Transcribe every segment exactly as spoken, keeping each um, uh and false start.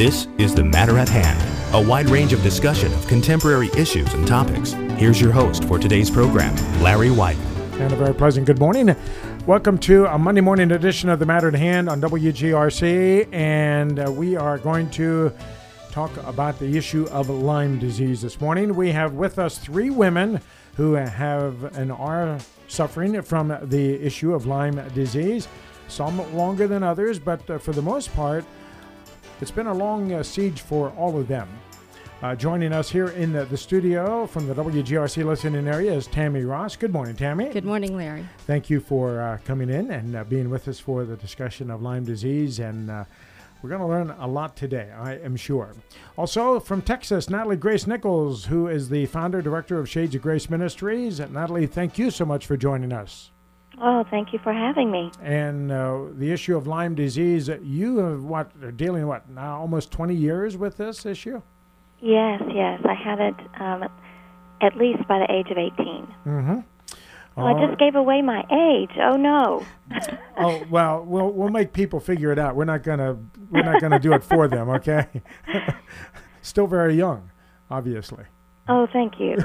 This is The Matter at Hand, a wide range of discussion of contemporary issues and topics. Here's your host for today's program, Larry White. And a very pleasant good morning. Welcome to a Monday morning edition of The Matter at Hand on W G R C, and uh, we are going to talk about the issue of Lyme disease this morning. We have with us three women who have and are suffering from the issue of Lyme disease, some longer than others, but uh, for the most part, it's been a long uh, siege for all of them. Uh, joining us here in the, the studio from the W G R C listening area is Tammy Ross. Good morning, Tammy. Good morning, Larry. Thank you for uh, coming in and uh, being with us for the discussion of Lyme disease, and uh, we're going to learn a lot today, I am sure. Also, from Texas, Natalie Grace Nichols, who is the founder, director of Shades of Grace Ministries. Natalie, thank you so much for joining us. Oh, thank you for having me. And uh, the issue of Lyme disease, you have what, are dealing, what, now almost twenty years with this issue? Yes, yes. I had it um, at least by the age of eighteen. Mm-hmm. Oh, I just gave away my age. Oh, no. Oh, well, we'll we'll make people figure it out. We're not gonna we're not gonna do it for them, okay? Still very young, obviously. Oh, thank you.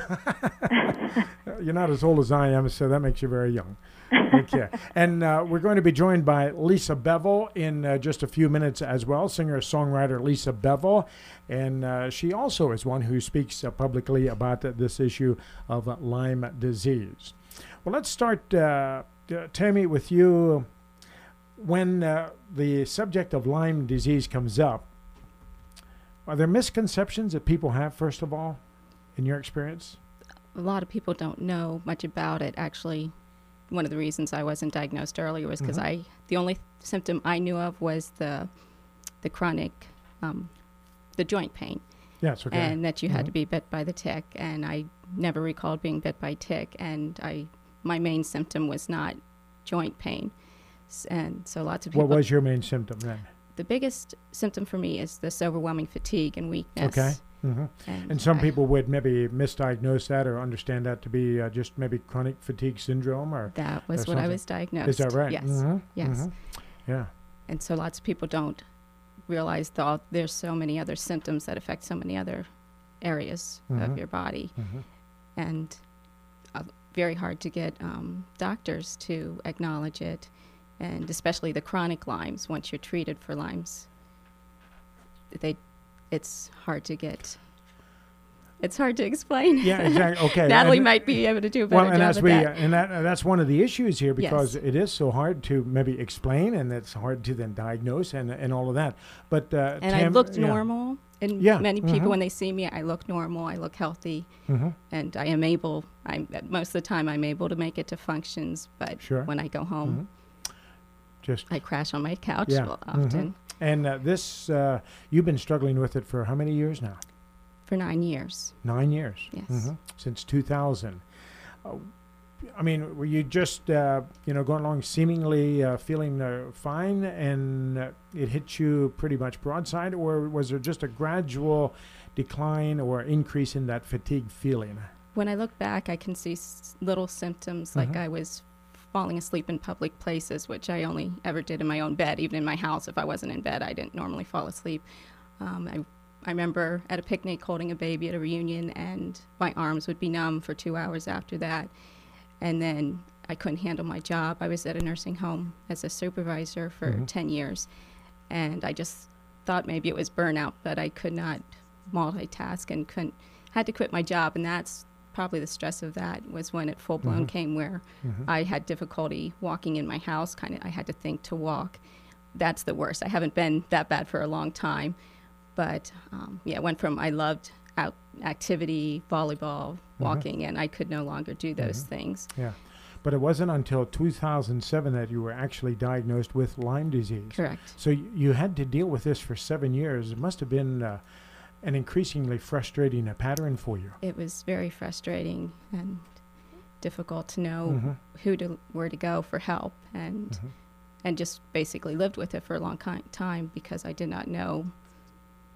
You're not as old as I am, so that makes you very young. Okay. And uh, we're going to be joined by Lisa Bevel in uh, just a few minutes as well, singer-songwriter Lisa Bevel. And uh, she also is one who speaks uh, publicly about uh, this issue of uh, Lyme disease. Well, let's start, uh, uh, Tammy, with you. When uh, the subject of Lyme disease comes up, are there misconceptions that people have, first of all, in your experience? A lot of people don't know much about it. Actually, one of the reasons I wasn't diagnosed earlier was because mm-hmm. I the only symptom I knew of was the the chronic um, the joint pain. Yes, okay. And that you mm-hmm. had to be bit by the tick, and I never recalled being bit by tick, and I my main symptom was not joint pain. S- and so lots of people. What was your main symptom then? The biggest symptom for me is this overwhelming fatigue and weakness. Okay. Mm-hmm. And, and some I, people would maybe misdiagnose that or understand that to be uh, just maybe chronic fatigue syndrome, or that was or what I was diagnosed. Is that right? Yes. Mm-hmm. Yes. Mm-hmm. Yeah. And so lots of people don't realize that there's so many other symptoms that affect so many other areas mm-hmm. of your body, mm-hmm. and uh, very hard to get um, doctors to acknowledge it, and especially the chronic Lymes. Once you're treated for Lymes, they it's hard to get. It's hard to explain. Yeah, exactly. Okay. Natalie and, might be able to do a better well, and job as at we, that. Uh, and that, uh, that's one of the issues here, because yes. it is so hard to maybe explain, and it's hard to then diagnose and and all of that. But uh, and Tam, I looked yeah. normal. And yeah. many people, mm-hmm. when they see me, I look normal. I look healthy, mm-hmm. and I am able. I'm most of the time I'm able to make it to functions, but sure. when I go home. Mm-hmm. Just I crash on my couch yeah. often. Mm-hmm. And uh, this, uh, you've been struggling with it for how many years now? For nine years. Nine years. Yes. Mm-hmm. Since two thousand. Uh, I mean, were you just, uh, you know, going along seemingly uh, feeling uh, fine, and uh, it hit you pretty much broadside, or was there just a gradual decline or increase in that fatigue feeling? When I look back, I can see s- little symptoms, mm-hmm. like I was falling asleep in public places, which I only ever did in my own bed. Even in my house, if I wasn't in bed, I didn't normally fall asleep. Um, I, I remember at a picnic holding a baby at a reunion, and my arms would be numb for two hours after that. And then I couldn't handle my job. I was at a nursing home as a supervisor for mm-hmm. ten years, and I just thought maybe it was burnout, but I could not multitask and couldn't, had to quit my job, and that's probably the stress of that was when it full-blown mm-hmm. came, where mm-hmm. I had difficulty walking in my house. Kind of, I had to think to walk. That's the worst. I haven't been that bad for a long time, but um, yeah, it went from I loved out activity, volleyball, mm-hmm. walking, and I could no longer do those mm-hmm. things. Yeah, but it wasn't until two thousand seven that you were actually diagnosed with Lyme disease. Correct. So y- you had to deal with this for seven years. It must have been uh, an increasingly frustrating uh, pattern for you. It was very frustrating and difficult to know mm-hmm. who to where to go for help, and mm-hmm. and just basically lived with it for a long ki- time because I did not know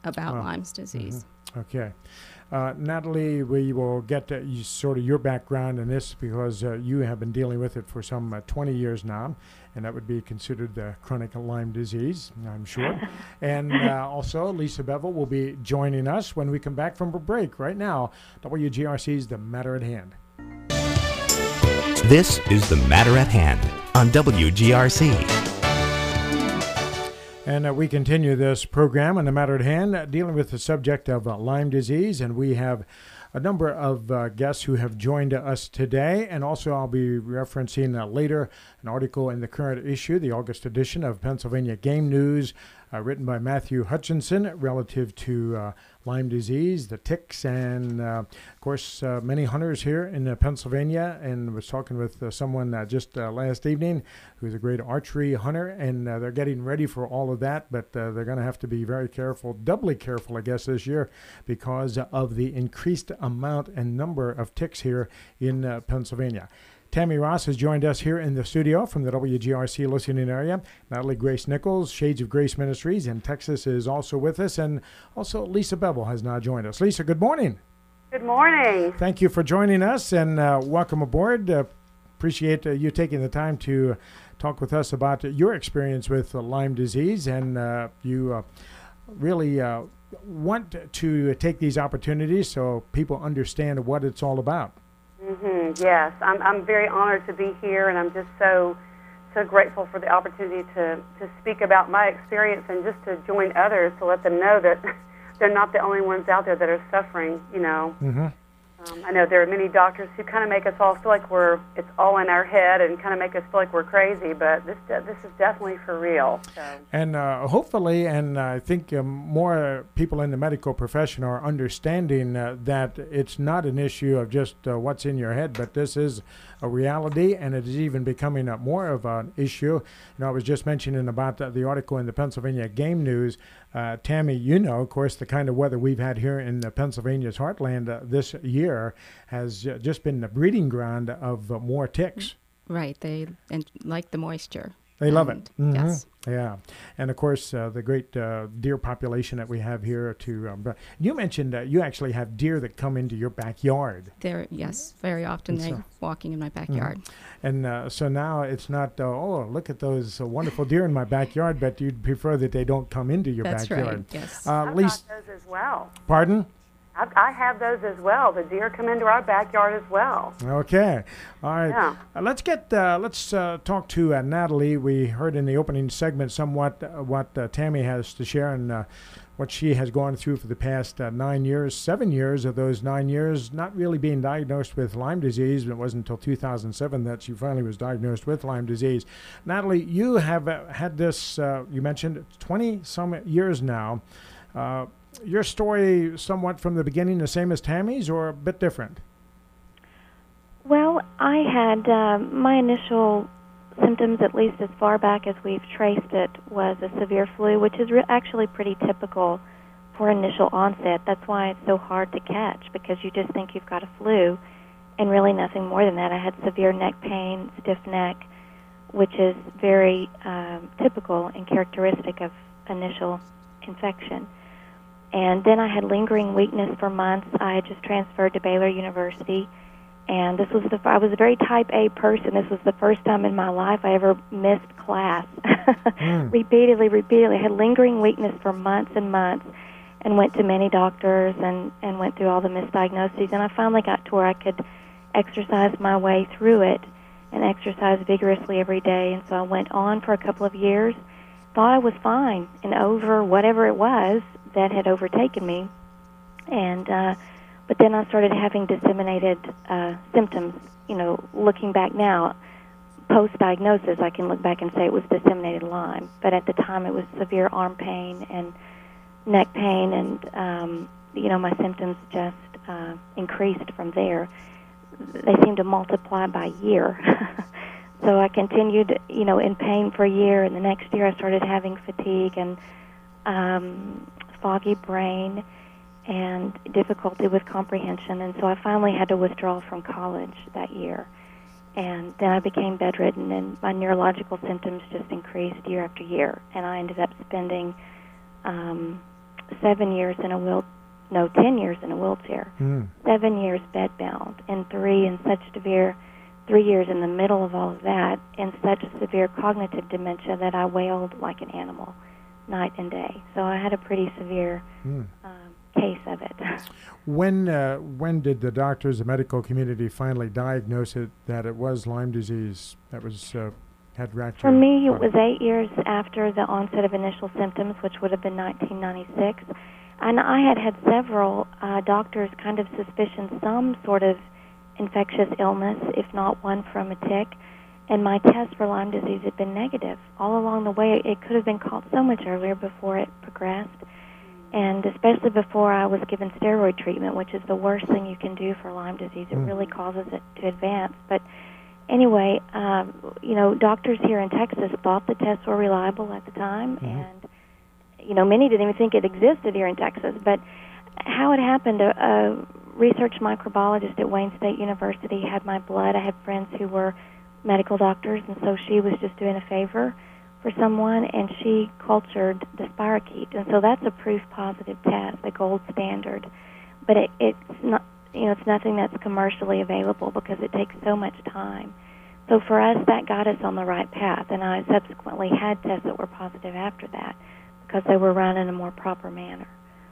about Wow. Lyme's disease. Mm-hmm. Okay. Uh, Natalie, we will get to you, sort of your background in this because uh, you have been dealing with it for some uh, twenty years now, and that would be considered uh, chronic Lyme disease, I'm sure. And uh, also, Lisa Bevel will be joining us when we come back from a break. Right now, W G R C's The Matter at Hand. This is The Matter at Hand on W G R C. And uh, we continue this program on The Matter at Hand, uh, dealing with the subject of uh, Lyme disease. And we have a number of uh, guests who have joined us today. And also I'll be referencing uh, later an article in the current issue, the August edition of Pennsylvania Game News, uh, written by Matthew Hutchinson, relative to uh, Lyme disease, the ticks, and uh, of course uh, many hunters here in uh, Pennsylvania. And was talking with uh, someone uh, just uh, last evening who's a great archery hunter, and uh, they're getting ready for all of that, but uh, they're going to have to be very careful, doubly careful, I guess, this year because of the increased amount and number of ticks here in uh, Pennsylvania. Tammy Ross has joined us here in the studio from the W G R C listening area. Natalie Grace Nichols, Shades of Grace Ministries in Texas, is also with us. And also Lisa Bevel has now joined us. Lisa, good morning. Good morning. Thank you for joining us, and uh, welcome aboard. Uh, appreciate uh, you taking the time to talk with us about your experience with uh, Lyme disease. And uh, you uh, really uh, want to take these opportunities so people understand what it's all about. Mm-hmm, yes, I'm, I'm very honored to be here, and I'm just so so grateful for the opportunity to, to speak about my experience and just to join others to let them know that they're not the only ones out there that are suffering, you know. Mm-hmm. Um, I know there are many doctors who kind of make us all feel like we're, it's all in our head and kind of make us feel like we're crazy, but this this is definitely for real. So. And uh, hopefully, and I think um, more people in the medical profession are understanding uh, that it's not an issue of just uh, what's in your head, but this is a reality, and it is even becoming a more of an issue. You know, I was just mentioning about the, the article in the Pennsylvania Game News. Uh, Tammy, you know, of course, the kind of weather we've had here in uh, Pennsylvania's heartland uh, this year has uh, just been the breeding ground of uh, more ticks. Right. They and like the moisture. They love And, it. Mm-hmm. Yes. Yeah. And, of course, uh, the great uh, deer population that we have here. To um, but you mentioned uh, you actually have deer that come into your backyard. They're, yes, very often And they're so- walking in my backyard. And uh, so now it's not, uh, oh, look at those uh, wonderful deer in my backyard, but you'd prefer that they don't come into your That's backyard. right, yes. Uh, I've Lisa, got those as well. pardon? I, I have those as well. The deer come into our backyard as well. Okay. All right. Yeah. Uh, let's get, uh, let's uh, talk to uh, Natalie. We heard in the opening segment somewhat uh, what uh, Tammy has to share and uh, what she has gone through for the past uh, nine years, seven years of those nine years, not really being diagnosed with Lyme disease. It wasn't until two thousand seven that she finally was diagnosed with Lyme disease. Natalie, you have uh, had this, uh, you mentioned, twenty some years now. Uh, your story somewhat from the beginning the same as Tammy's or a bit different? Well, I had um, my initial symptoms, at least as far back as we've traced it, was a severe flu, which is re- actually pretty typical for initial onset. That's why it's so hard to catch, because you just think you've got a flu, and really nothing more than that. I had severe neck pain, stiff neck, which is very um, typical and characteristic of initial infection. And then I had lingering weakness for months. I had just transferred to Baylor University, and this was the I was a very type A person. This was the first time in my life I ever missed class. mm. Repeatedly, repeatedly. I had lingering weakness for months and months, and went to many doctors and, and went through all the misdiagnoses. And I finally got to where I could exercise my way through it and exercise vigorously every day. And so I went on for a couple of years, thought I was fine, and over whatever it was that had overtaken me, and uh, but then I started having disseminated uh, symptoms. You know, looking back now, post-diagnosis, I can look back and say it was disseminated Lyme, but at the time it was severe arm pain and neck pain, and um, you know, my symptoms just uh, increased from there. They seemed to multiply by year. So I continued, you know, in pain for a year, and the next year I started having fatigue and um, foggy brain and difficulty with comprehension, and so I finally had to withdraw from college that year. And then I became bedridden, and my neurological symptoms just increased year after year, and I ended up spending um, seven years in a wheel, no, ten years in a wheelchair, Mm. seven years bedbound, and three in such severe, three years in the middle of all of that, in such severe cognitive dementia that I wailed like an animal, night and day. So I had a pretty severe Mm. um, case of it. When uh, when did the doctors, the medical community, finally diagnose it that it was Lyme disease that was uh, had racked For your me, it body? was eight years after the onset of initial symptoms, which would have been nineteen ninety-six. And I had had several uh, doctors kind of suspicion some sort of infectious illness, if not one from a tick. And my test for Lyme disease had been negative. All along the way, it could have been caught so much earlier before it progressed. And especially before I was given steroid treatment, which is the worst thing you can do for Lyme disease. It Mm. really causes it to advance. But anyway, um, you know, doctors here in Texas thought the tests were reliable at the time, Mhm. and, you know, many didn't even think it existed here in Texas. But how it happened, a, a research microbiologist at Wayne State University had my blood. I had friends who were medical doctors, and so she was just doing a favor for someone, and she cultured the spirochete. And so that's a proof positive test, the gold standard. But it, it's not, you know, it's nothing that's commercially available because it takes so much time. So for us, that got us on the right path, and I subsequently had tests that were positive after that because they were run in a more proper manner.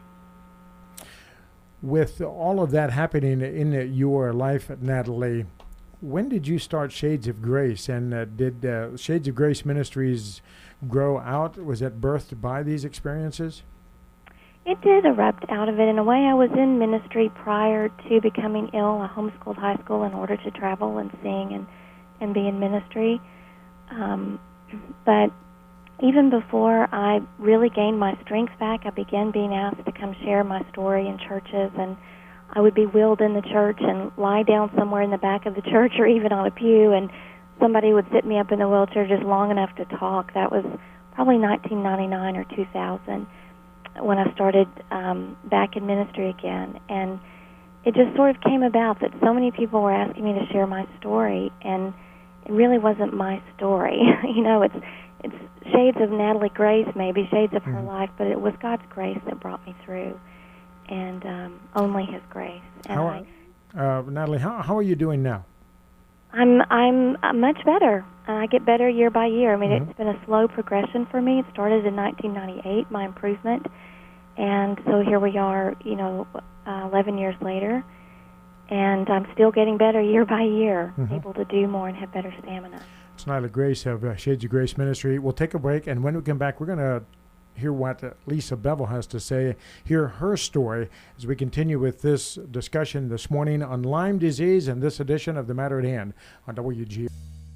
With all of that happening in uh, your life, Natalie, when did you start Shades of Grace? And uh, did uh, Shades of Grace Ministries grow out? Was it birthed by these experiences? It did erupt out of it. In a way, I was in ministry prior to becoming ill. I homeschooled high school in order to travel and sing and, and be in ministry. Um, but even before I really gained my strength back, I began being asked to come share my story in churches, and I would be wheeled in the church and lie down somewhere in the back of the church or even on a pew, and somebody would sit me up in the wheelchair just long enough to talk. That was probably nineteen ninety-nine or two thousand when I started um, back in ministry again. And it just sort of came about that so many people were asking me to share my story, and it really wasn't my story. you know, it's it's shades of Natalie Grace, maybe shades of her Mhm. life, but it was God's grace that brought me through, and um, only His grace. And How, I, uh, Natalie, how, how are you doing now? I'm I'm uh, much better. Uh, I get better year by year. I mean, Mhm. it's been a slow progression for me. It started in nineteen ninety-eight, my improvement, and so here we are, you know, uh, eleven years later, and I'm still getting better year by year, Mhm. able to do more and have better stamina. It's Natalie Grace of uh, Shades of Grace Ministry. We'll take a break, and when we come back, we're going to hear what uh, Lisa Bevel has to say, hear her story as we continue with this discussion this morning on Lyme disease in this edition of The Matter at Hand on W G.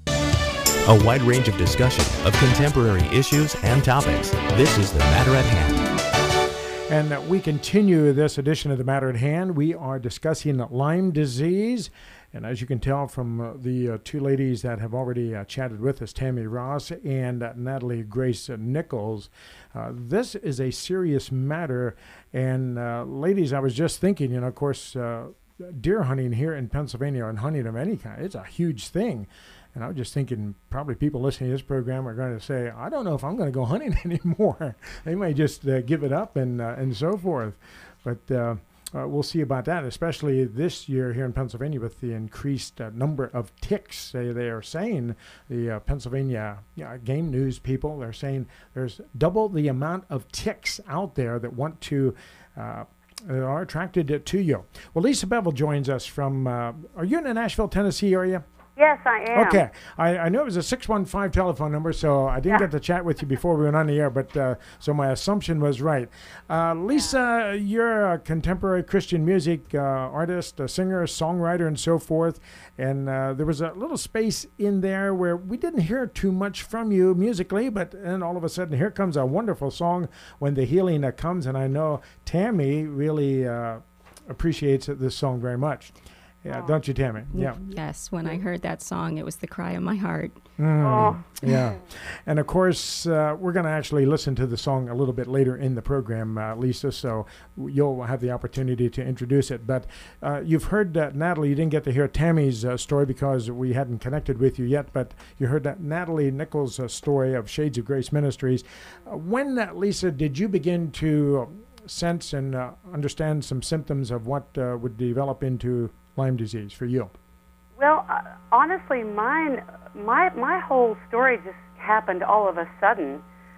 A wide range of discussion of contemporary issues and topics. This is The Matter at Hand. And uh, we continue this edition of The Matter at Hand. We are discussing Lyme disease. And as you can tell from uh, the uh, two ladies that have already uh, chatted with us, Tammy Ross and uh, Natalie Grace uh, Nichols, uh, this is a serious matter. And uh, ladies, I was just thinking, you know, of course, uh, deer hunting here in Pennsylvania and hunting of any kind, it's a huge thing. And I was just thinking probably people listening to this program are going to say, I don't know if I'm going to go hunting anymore. They may just uh, give it up and uh, and so forth. But uh, uh, we'll see about that, especially this year here in Pennsylvania with the increased uh, number of ticks. They, they are saying, the uh, Pennsylvania uh, Game News people, they're saying there's double the amount of ticks out there that want to uh, are attracted to you. Well, Lisa Bevel joins us from, uh, are you in the Nashville, Tennessee area? Yes, I am. Okay. I, I know it was a six one five telephone number, so I didn't Yeah. get to chat with you before we went on the air, but uh, so my assumption was right. Uh, Lisa, you're a contemporary Christian music uh, artist, a singer, songwriter, and so forth. And uh, there was a little space in there where we didn't hear too much from you musically, but then all of a sudden here comes a wonderful song, When the Healing uh, Comes. And I know Tammy really uh, appreciates this song very much. Yeah, Oh. don't you, Tammy? Yeah. Yes, when I heard that song, it was the cry of my heart. Mm, Oh. yeah. And of course, uh, we're going to actually listen to the song a little bit later in the program, uh, Lisa, so you'll have the opportunity to introduce it. But uh, you've heard, uh, Natalie, you didn't get to hear Tammy's uh, story because we hadn't connected with you yet, but you heard that Natalie Nichols' uh, story of Shades of Grace Ministries. Uh, when, uh, Lisa, did you begin to sense and uh, understand some symptoms of what uh, would develop into Lyme disease for you? Well, uh, honestly, mine, my my whole story just happened all of a sudden.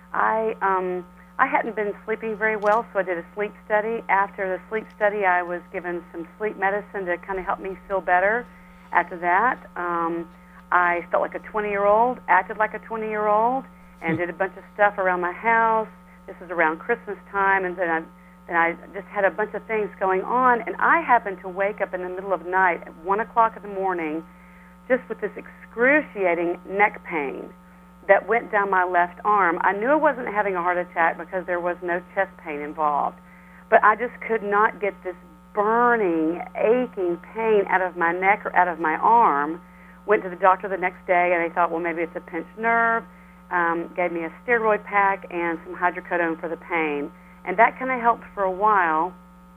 I um, I hadn't been sleeping very well, so I did a sleep study. After the sleep study, I was given some sleep medicine to kind of help me feel better. After that, um, I felt like a twenty-year-old, acted like a twenty-year-old, and did a bunch of stuff around my house. This was around Christmas time, and then I, then I just had a bunch of things going on. And I happened to wake up in the middle of the night at one o'clock in the morning, just with this excruciating neck pain that went down my left arm. I knew I wasn't having a heart attack because there was no chest pain involved, but I just could not get this burning, aching pain out of my neck or out of my arm. Went to the doctor the next day, and they thought, well, maybe it's a pinched nerve. Um, gave me a steroid pack and some hydrocodone for the pain. And that kind of helped for a while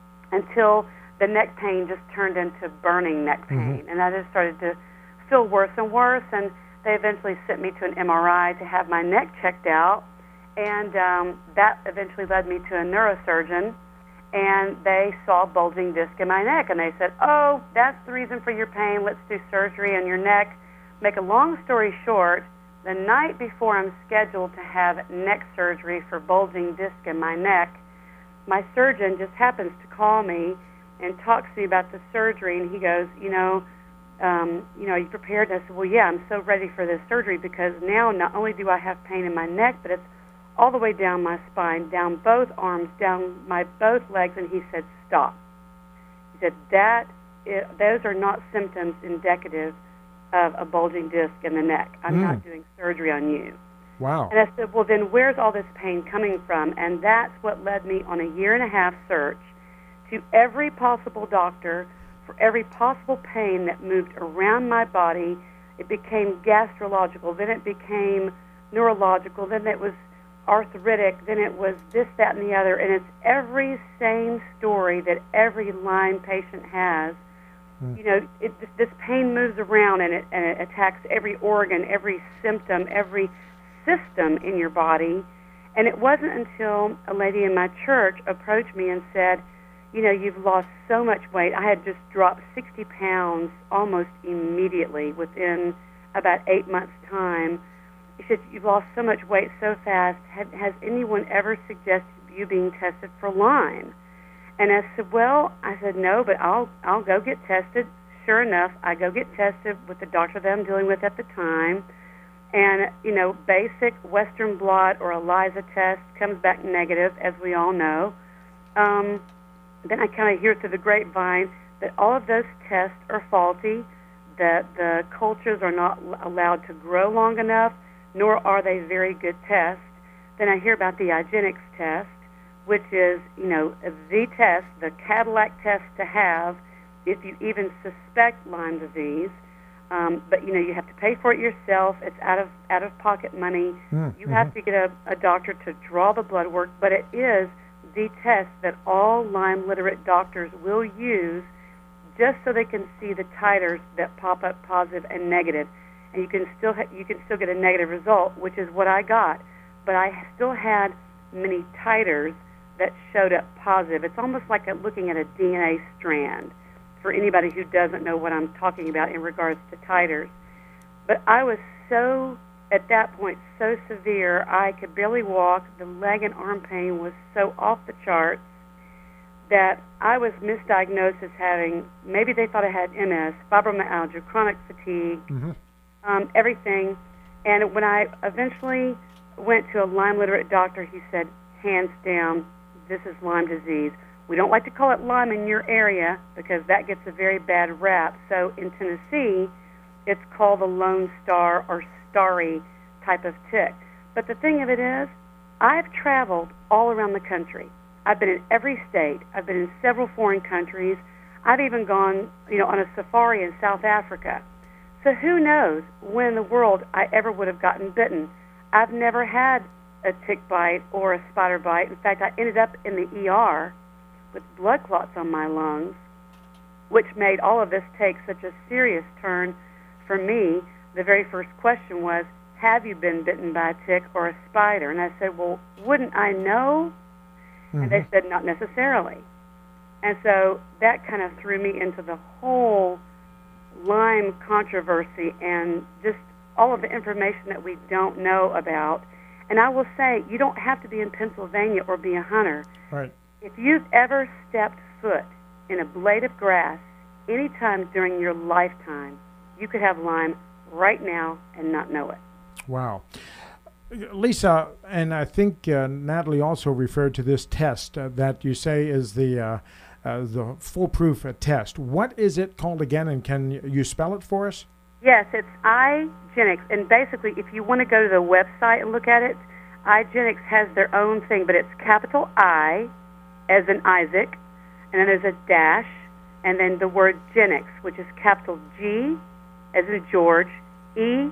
until the neck pain just turned into burning neck pain. Mm-hmm. And I just started to feel worse and worse, and they eventually sent me to an M R I to have my neck checked out, and um, that eventually led me to a neurosurgeon, and they saw a bulging disc in my neck, and they said, oh, that's the reason for your pain, let's do surgery on your neck. Make a long story short, the night before I'm scheduled to have neck surgery for bulging disc in my neck, my surgeon just happens to call me and talks to me about the surgery, and he goes, you know, Um, you know, are you prepared? And I said, well, yeah, I'm so ready for this surgery because now not only do I have pain in my neck, but it's all the way down my spine, down both arms, down my both legs. And he said, stop. He said, that is, those are not symptoms indicative of a bulging disc in the neck. I'm mm. not doing surgery on you. Wow. And I said, well, then where's all this pain coming from? And that's what led me on a year and a half search to every possible doctor for every possible pain that moved around my body. It became gastrological, then it became neurological, then it was arthritic, then it was this, that, and the other. And it's every same story that every Lyme patient has. Mm. You know, it, this pain moves around and it, and it attacks every organ, every symptom, every system in your body. And it wasn't until a lady in my church approached me and said, you know, you've lost so much weight. I had just dropped sixty pounds almost immediately within about eight months' time. She said, you've lost so much weight so fast. Has, has anyone ever suggested you being tested for Lyme? And I said, well, I said, no, but I'll I'll go get tested. Sure enough, I go get tested with the doctor that I'm dealing with at the time. And, you know, basic Western blot or ELISA test comes back negative, as we all know. Um... Then I kind of hear through the grapevine that all of those tests are faulty, that the cultures are not allowed to grow long enough, nor are they very good tests. Then I hear about the IGeneX test, which is, you know, the test, the Cadillac test to have if you even suspect Lyme disease. Um, but, you know, you have to pay for it yourself. It's out of out of pocket money. Mm-hmm. You have to get a, a doctor to draw the blood work, but it is the test that all Lyme literate doctors will use just so they can see the titers that pop up positive and negative. And you can still ha- you can still get a negative result, which is what I got. But I still had many titers that showed up positive. It's almost like a, looking at a D N A strand for anybody who doesn't know what I'm talking about in regards to titers. But I was so, at that point, so severe, I could barely walk. The leg and arm pain was so off the charts that I was misdiagnosed as having, maybe they thought I had M S, fibromyalgia, chronic fatigue, mm-hmm. um, everything. And when I eventually went to a Lyme literate doctor, he said, hands down, this is Lyme disease. We don't like to call it Lyme in your area because that gets a very bad rap. So in Tennessee, it's called the Lone Star or starry type of tick. But the thing of it is, I've traveled all around the country. I've been in every state. I've been in several foreign countries. I've even gone, you know, on a safari in South Africa. So who knows when in the world I ever would have gotten bitten. I've never had a tick bite or a spider bite. In fact, I ended up in the E R with blood clots on my lungs, which made all of this take such a serious turn for me. The very first question was, have you been bitten by a tick or a spider? And I said, well, wouldn't I know? Mm-hmm. And they said not necessarily. And so that kind of threw me into the whole Lyme controversy and just all of the information that we don't know about. And I will say, you don't have to be in Pennsylvania or be a hunter. Right. If you've ever stepped foot in a blade of grass anytime during your lifetime, you could have Lyme right now and not know it. Wow. Lisa, and I think uh, Natalie also referred to this test uh, that you say is the uh, uh, the foolproof uh, test. What is it called again, and can you spell it for us? Yes, it's iGenix, and basically, if you want to go to the website and look at it, iGenix has their own thing, but it's capital I, as in Isaac, and then there's a dash, and then the word Genix, which is capital G, as in George, E,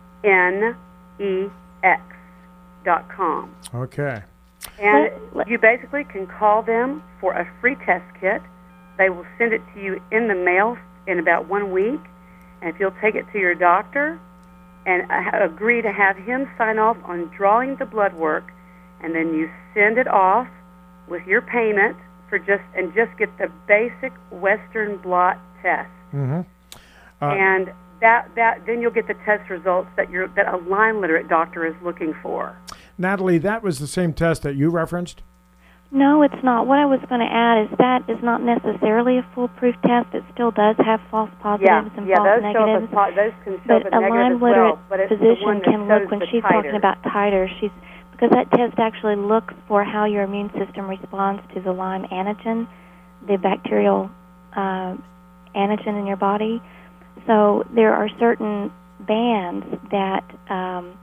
N, E, X, dot com. Okay. And you basically can call them for a free test kit. They will send it to you in the mail in about one week. And if you'll take it to your doctor and agree to have him sign off on drawing the blood work, and then you send it off with your payment for just and just get the basic Western blot test. Mm-hmm. Uh, and that that then you'll get the test results that you're that a Lyme literate doctor is looking for. Natalie, that was the same test that you referenced? No, it's not. What I was going to add is that is not necessarily a foolproof test. It still does have false positives yeah, and yeah, false those negatives. Show up a, those can show but up a a negative Lyme as literate well, but it's the physician one that can look shows when the she's titer. talking about titer. She's because that test actually looks for how your immune system responds to the Lyme antigen, the bacterial uh, antigen in your body. So there are certain bands that um,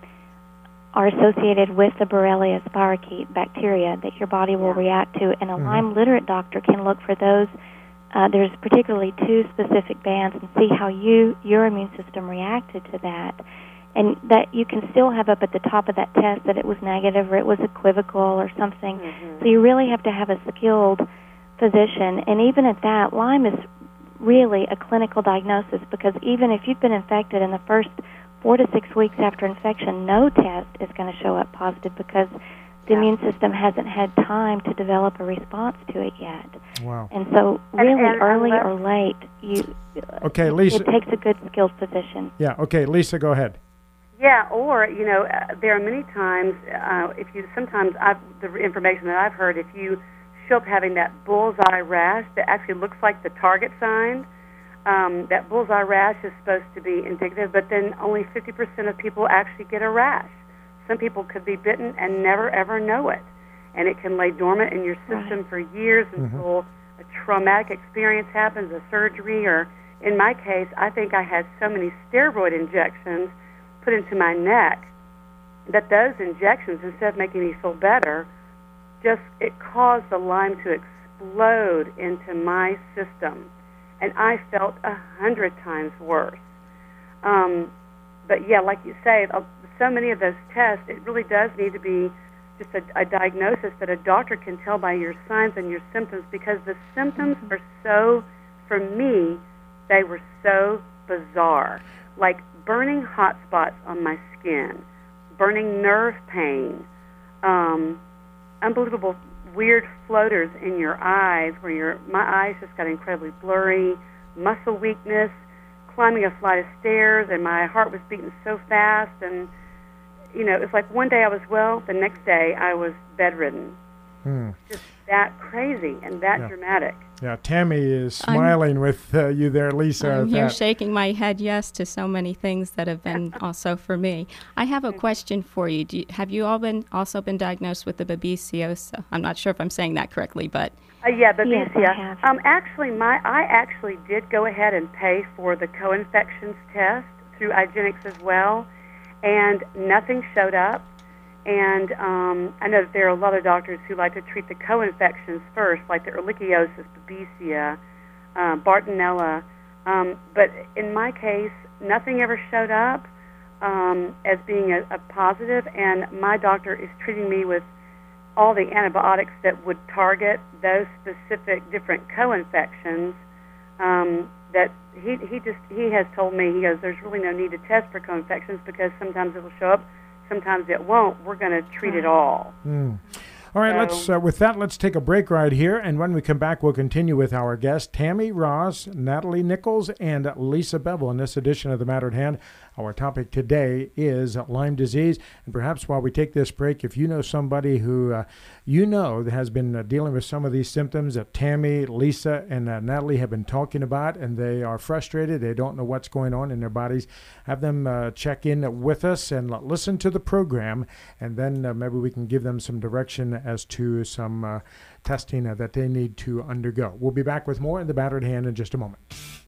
are associated with the Borrelia spirochete bacteria that your body will Yeah. react to, and a Mm-hmm. Lyme literate doctor can look for those. Uh, there's particularly two specific bands and see how you your immune system reacted to that. And that you can still have up at the top of that test that it was negative or it was equivocal or something. Mm-hmm. So you really have to have a skilled physician. And even at that, Lyme is really a clinical diagnosis because even if you've been infected in the first four to six weeks after infection, no test is going to show up positive because the Yeah. immune system hasn't had time to develop a response to it yet. Wow. And so And- really and early unless- or late, you Okay, it, Lisa. it takes a good skilled physician. Yeah, okay, Lisa, go ahead. Yeah, or you know, uh, there are many times uh, if you sometimes I've, the information that I've heard, if you show up having that bullseye rash that actually looks like the target sign, um, that bullseye rash is supposed to be indicative, but then only fifty percent of people actually get a rash. Some people could be bitten and never ever know it, and it can lay dormant in your system Right. for years until a traumatic experience happens, a surgery, or in my case, I think I had so many steroid injections put into my neck that those injections, instead of making me feel better, just it caused the Lyme to explode into my system, and I felt a hundred times worse. Um, but yeah, like you say, uh, so many of those tests, it really does need to be just a, a diagnosis that a doctor can tell by your signs and your symptoms, because the symptoms are so, for me, they were so bizarre, like burning hot spots on my skin, burning nerve pain, um, unbelievable weird floaters in your eyes where your my eyes just got incredibly blurry, muscle weakness, climbing a flight of stairs, and my heart was beating so fast, and you know, it's like one day I was well, the next day I was bedridden. Hmm. Just that crazy and that Yeah. dramatic. Yeah, Tammy is I'm- smiling with uh, you there, Lisa. I'm at here that. shaking my head yes to so many things that have been also for me. I have a question for you. Do you have you all been also been diagnosed with the babesiosa? I'm not sure if I'm saying that correctly, but Uh, yeah, babesia. Yes, I have. Um, actually, my I actually did go ahead and pay for the co-infections test through iGenix as well, and nothing showed up. And um, I know that there are a lot of doctors who like to treat the co-infections first, like the ehrlichiosis, babesia, uh, Bartonella. Um, but in my case, nothing ever showed up um, as being a, a positive, and my doctor is treating me with all the antibiotics that would target those specific different co-infections. Um, that he he just he has told me, he goes, there's really no need to test for co-infections because sometimes it will show up, sometimes it won't. We're going to treat it all. Mm. All right, So- let's uh, with that, let's take a break right here, and when we come back, we'll continue with our guests, Tammy Ross, Natalie Nichols, and Lisa Bevel in this edition of The Matter at Hand. Our topic today is Lyme disease, and perhaps while we take this break, if you know somebody who uh, you know that has been uh, dealing with some of these symptoms that Tammy, Lisa, and uh, Natalie have been talking about, and they are frustrated, they don't know what's going on in their bodies, have them uh, check in with us and listen to the program, and then uh, maybe we can give them some direction as to some uh, testing uh, that they need to undergo. We'll be back with more in The Matter at Hand in just a moment.